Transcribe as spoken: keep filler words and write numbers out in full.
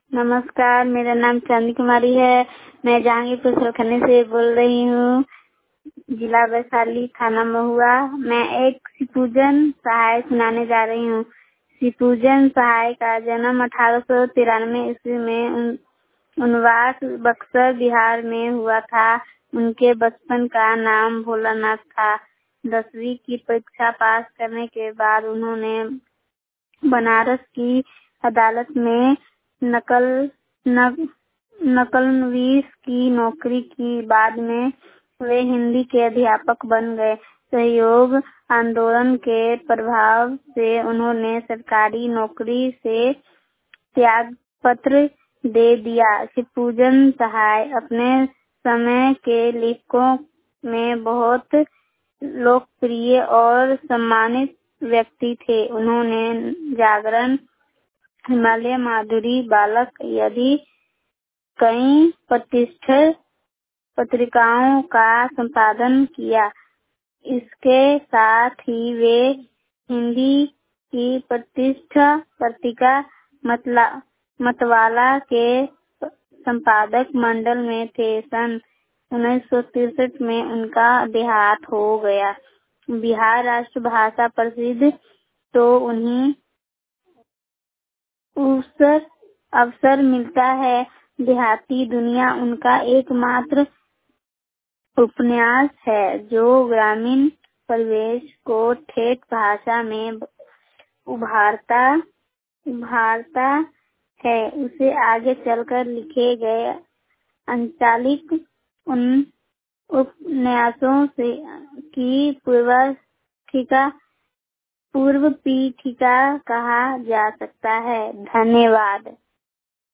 नमस्कार, मेरा नाम चांदी कुमारी है। मैं जहांगीरपुर सरखनी से बोल रही हूँ, जिला वैशाली, थाना महुआ। मैं एक शिवपूजन सहाय सुनाने जा रही हूँ। शिवपूजन सहाय का जन्म अठारह सौ तिरानवे ईस्वी में उन, उनवास बक्सर बिहार में हुआ था। उनके बचपन का नाम भोलानाथ था। दसवीं की परीक्षा पास करने के बाद उन्होंने बनारस की अदालत में नकल न, नकलनवीस की नौकरी की। बाद में वे हिंदी के अध्यापक बन गए। सहयोग आंदोलन के प्रभाव से उन्होंने सरकारी नौकरी से त्याग पत्र दे दिया। शिवपूजन सहाय अपने समय के लेखकों में बहुत लोकप्रिय और सम्मानित व्यक्ति थे। उन्होंने जागरण, हिमालय, माधुरी, बालक आदि कई प्रतिष्ठित पत्रिकाओं का संपादन किया। इसके साथ ही वे हिंदी की प्रतिष्ठित पत्रिका मतला मतवाला के संपादक मंडल में थे। सन उन्नीस सौ तिरसठ में उनका देहांत हो गया। बिहार राष्ट्रभाषा प्रसिद्ध तो उन्हीं अवसर अवसर मिलता है। देहाती दुनिया उनका एकमात्र उपन्यास है जो ग्रामीण परिवेश को ठेठ भाषा में उभारता उभारता है। उसे आगे चलकर लिखे गए अंचालिक उन उपन्यासों से की पूर्वाधिका पूर्व पीठिका कहा जा सकता है। धन्यवाद।